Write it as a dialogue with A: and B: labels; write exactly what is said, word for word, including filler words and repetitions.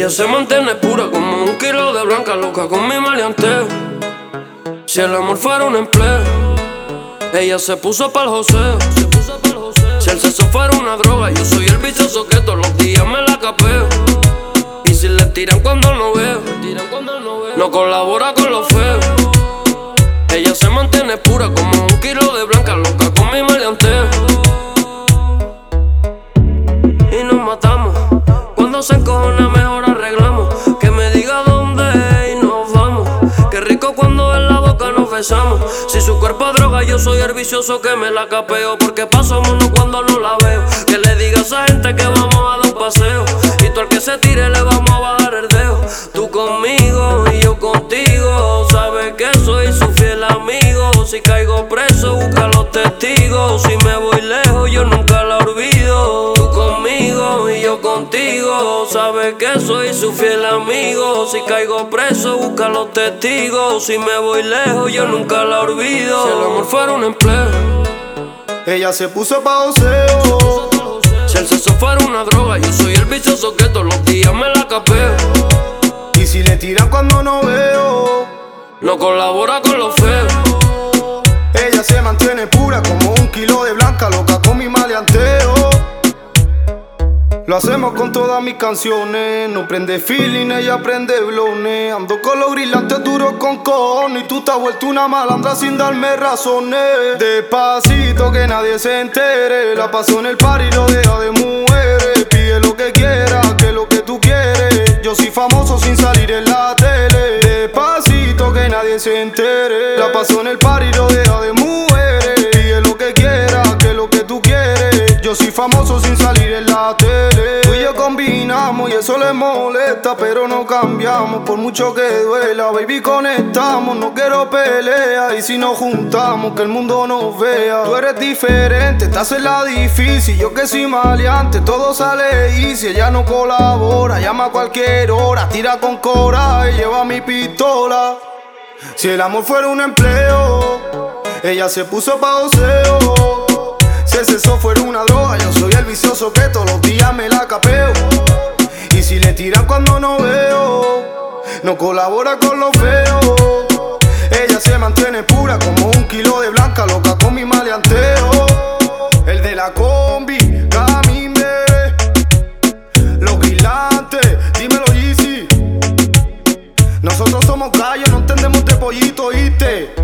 A: Ella se mantiene pura como un kilo de blanca, loca con mi maleanteo. Si el amor fuera un empleo, ella se puso pa'l joseo. Si el sexo fuera una droga, yo soy el vicioso que todos los días me la capeo. Y si le tiran cuando no veo, no colabora con lo feo. Ella se mantiene pura como un kilo de blanca, loca con mi maleanteo. Y nos matamos, cuando se encojona mejor arreglamos. Que me diga dónde y nos vamos. Qué rico cuando en la boca nos besamos. Si su cuerpo es droga, yo soy el vicioso que me la capeo. Porque paso mono cuando no la veo. Que le diga a esa gente que vamos a dar un paseo. Y tú al que se tire le vamos a bajar el dedo. Tú conmigo y yo contigo. Sabes que soy su fiel amigo. Si caigo preso, busca los testigos. Si me voy lejos, yo nunca la olvido. Tú conmigo y yo contigo. Sabes que soy su fiel amigo. Si caigo preso, busca los testigos. Si me voy lejos, yo nunca la olvido. Si el amor fuera un empleo,
B: ella se puso pa' joseo.
A: Si el sexo fuera una droga, yo soy el vicioso que todos los días me la capeo.
B: Y si le tiran cuando no veo,
A: no colabora con lo feo.
B: ella se mantiene pura como un kilo de blanca, loca con mi maleanteo. Lo hacemos con todas mis canciones. No prende feeling, ella prende blones. Ando con los brillantes duros con cojones. Y tú te has vuelto una malandra sin darme razones. Despacito que nadie se entere. La paso en el party rodeada de mujeres. Pide lo que quiera, que lo que tú quieres. Yo soy famoso sin salir en la tele. Despacito que nadie se entere. La paso en el party rodeada de mujeres. Pide lo que quiera, que lo que tú quieres. Yo soy famoso sin salir en la tele. Tú y yo combinamos y eso le molesta, pero no cambiamos por mucho que duela. Baby, conectamos, no quiero pelea. Y si nos juntamos, que el mundo nos vea. Tú eres diferente, estás en la difícil. Yo que soy maleante, todo sale y si ella no colabora, llama a cualquier hora. Tira con coraje, lleva mi pistola. Si el amor fuera un empleo, ella se puso pa' joseo. Si el sexo fuera una droga, yo soy el vicioso que todos los días me la capeo. Y si le tiran cuando no veo, no colabora con lo feo. Ella se mantiene pura como un kilo de blanca, loca con mi maleanteo. El de la combi, camine. Los brillantes, dímelo Yeezy. Nosotros somos gallos, no entendemos de pollito, ¿oíste?